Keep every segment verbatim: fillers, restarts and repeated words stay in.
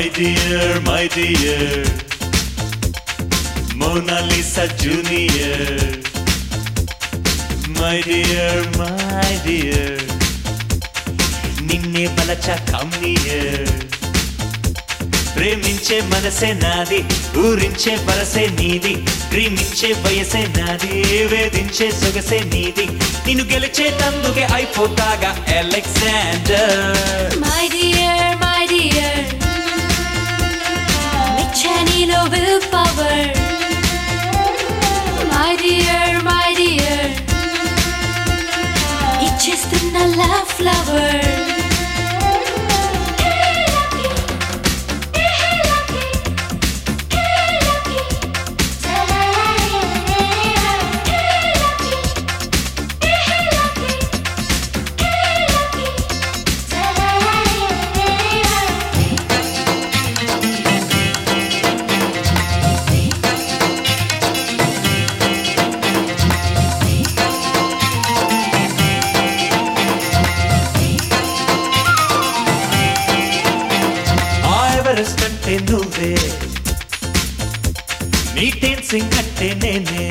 My dear, my dear, Mona Lisa Junior. My dear, my dear, నిన్నే బలచా come near. ప్రేమించే మనసే నాది, ఊరించే వరసే నీది, ప్రేమించే వయసే నాది, వేధించే సొగసే నీది, నిన్ను గెలిచేటందుకే అయిపోతాగా Alexander. My dear, my dear, నిచ్చెనీలో will power. My dear, my dear, ఇచ్చేస్తున్న love flower. అంటే నువ్వే, నీ డాన్సింగ్ అంటే నేనే,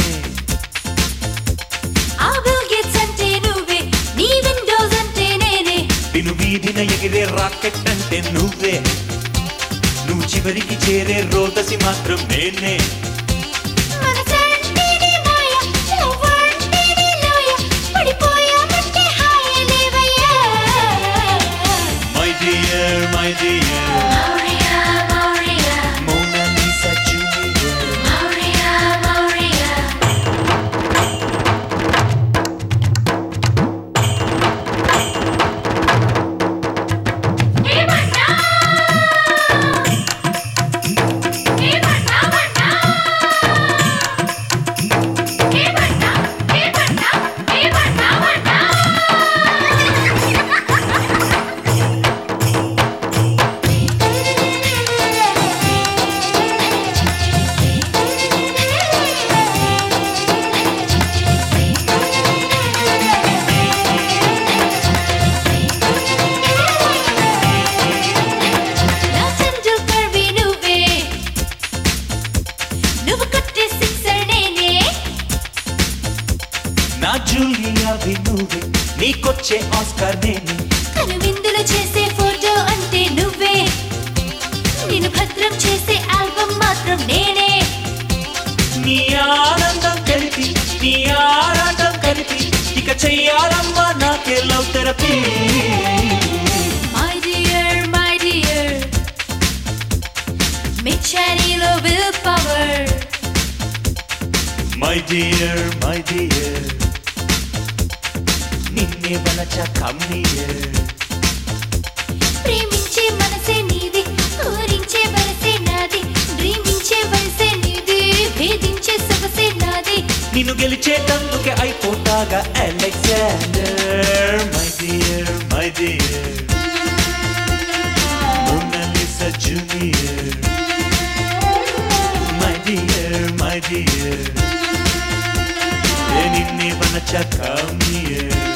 ఆ బిల్ గేట్స్ అంటే నువ్వే, నీ విండోస్ అంటే నేనే, విను వీధిన ఎగిరే రాకెట్ అంటే నువ్వే, నువ్వు చివరికి చేరే రోదసి మాత్రం నేనే. మనసంటేనే మాయ, లవ్వంటేనే లోయ, పడిపోయామంటే హాయే లేవయ్యా. My dear, my dear, Maria, Maria, Mona Lisa Junior. Maria, Maria. Hey Manna, hey Manna, Manna. Hey Manna, hey Manna, hey Manna, Manna. నా సంజల్ కర్వి నువ్వే, నువ్వు కొట్టే సిక్సర్ నేనే, నా జూలియా నువ్వే, నీకొచ్చే ఆస్కార్ నేనే, కను విందులు చేసే ఫోటో అంటే నువ్వే, నిన్ను భద్రం చేసే ఆల్బమ్ మాత్రం నేనే. నీ ఆనందం కలిపి, నీ ఆరాటం కలిపి, ఇక చెయ్యాలమ్మా నాకే love therapy. My dear, my dear, నిచ్చెనీలో will power. My dear, my dear, నిన్నే బలచా come near. ప్రేమించే మనసే నీది, ఊరించే వరసే నాది, డ్రీమించే వయసే నీది, భేదించే సొగసే నాది, నిన్ను గెలిచేటందుకే అయిపోతాగా Alexander. My dear, my dear, Mona Lisa Junior. My dear, my dear, నిన్నే బలచా come near.